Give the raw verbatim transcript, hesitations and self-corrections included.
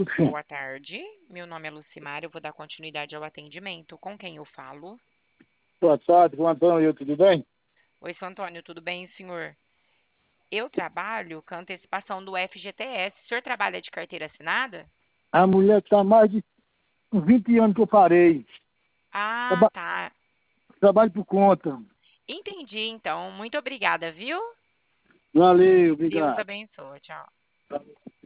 Boa tarde, meu nome é Lucimar, eu vou dar continuidade ao atendimento. Com quem eu falo? Boa tarde, com o Antônio, tudo bem? Oi, seu Antônio, tudo bem, senhor? Eu trabalho com antecipação do F G T S. O senhor trabalha de carteira assinada? A mulher está mais de vinte anos que eu parei. Ah, Traba- tá. trabalho por conta. Entendi, então. Muito obrigada, viu? Valeu, Deus obrigado. abençoe. Tchau.